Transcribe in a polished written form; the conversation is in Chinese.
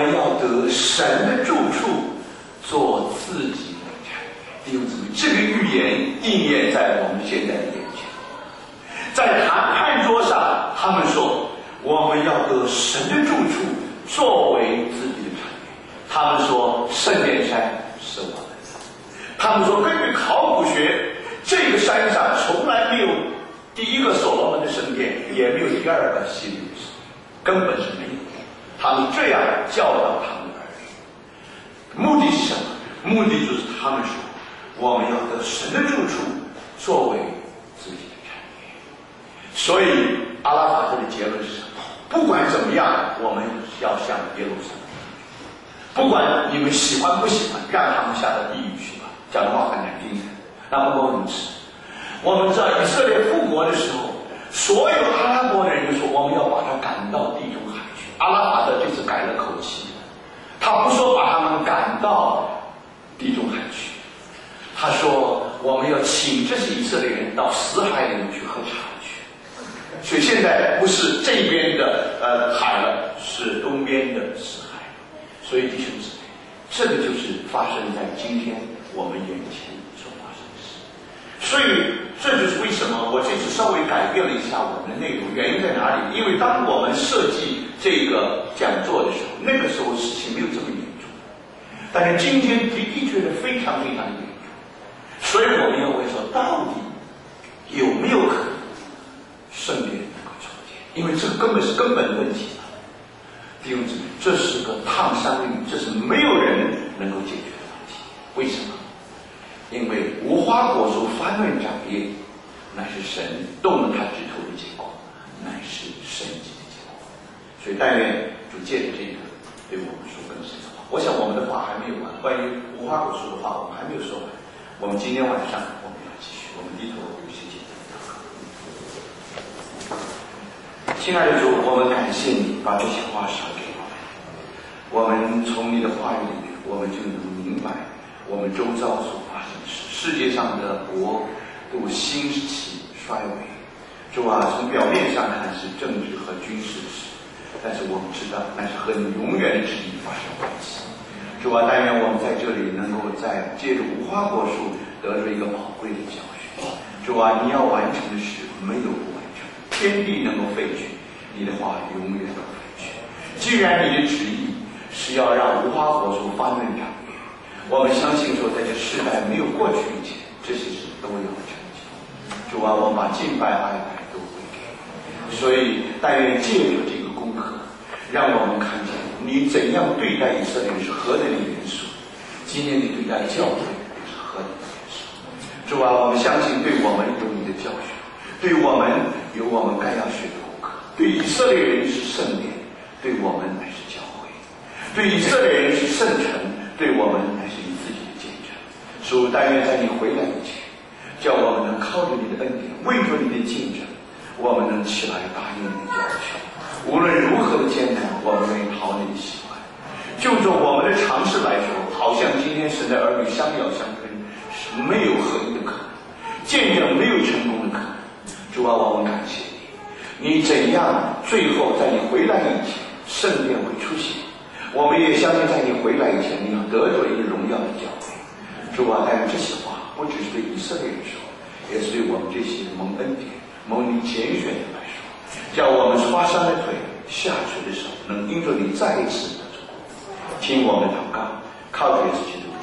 要得神的住处，做自己的产业。弟兄姊妹，这个预言应验在我们现在的眼前。在谈判桌上，他们说我们要得神的住处，作为自己的产业。他们说圣殿山是我们的。他们说根据考古学，这个山上从来没有第一个所罗门的圣殿，也没有第二个希律的圣殿，根本是没有。他们这样教导他们的儿女，目的是什么？目的就是他们说我们要得神的住处，作为自己的产业。所以阿拉法特的结论是什么？不管怎么样，我们要向耶路撒冷。不管你们喜欢不喜欢，让他们下到地狱去吧。讲的话很难听的，那不光如此。我们知道以色列复国的时候，所有阿拉伯的人就说我们要把他赶到地中海去。阿拉法特这次改了口气，他不说把他们赶到地中海去，他说我们要请这些以色列人到死海里面去喝茶去。所以现在不是这边的海了，是东边的死海。所以弟兄姊妹，这个就是发生在今天我们眼前所发生的事。所以这就是为什么我这次稍微改变了一下我们的内容，原因在哪里？因为当我们设计这个讲座的时候，那个时候事情没有这么严重，但是今天的确是非常非常严重。所以我们要问说，到底有没有可能圣殿能够重建？因为这个根本是根本的问题。弟兄姊妹，这是个烫伤的，这是没有人能够解决的问题。为什么？因为无花果树翻乱长叶，乃是神动了他指头的结果，乃是神迹的结果。所以但愿主借着这个对我们说更深的话。我想我们的话还没有完，关于无花果树的话我们还没有说完。我们今天晚上我们要继续，我们低头有些简单的祷告。亲爱的主，我们感谢你把这些话赏给我们，我们从你的话语里面，我们就能明白我们周遭所发生的事。世界上的国都兴起衰微，主啊，从表面上看是政治和军事的事，但是我们知道那是和你永远的旨意发生关系。主啊，但愿我们在这里能够在借着无花果树得着一个宝贵的教训。主啊，你要完成的事没有不完成，天地能够废去，你的话永远不废去。既然你的旨意是要让无花果树发嫩长叶，我们相信说在这世代没有过去以前，这些事都要成就。主啊，我们把敬拜爱戴都归给你。所以但愿借着这个功课，让我们看见你怎样对待以色列是何等的严肃，今天你对待教会是何等的严肃。主啊，我们相信对我们有你的教训，对我们有我们该要学的功课。对以色列人是圣殿，对我们乃是教会；对以色列人是圣城，对我们乃是你自己的见证。主，但愿在你回来以前，叫我们能靠着你的恩典，为着你的见证，我们能起来答应你的要求。无论如何的艰难，我们愿意讨你的喜欢。就着我们的尝试来说，好像今天神的儿女相咬相跟，是没有合一的可能，见证没有成功的可能。主啊，我们感谢你，你怎样最后在你回来以前，圣殿会出现。我们也相信在你回来以前，你要得着一个荣耀的教会。主啊，但这些话不只是对以色列人说，也是对我们这些蒙恩典、蒙你拣选的来说，叫我们刷伤的腿、下垂的手，能因着你再一次的主。听我们的祷告，靠着耶稣基督。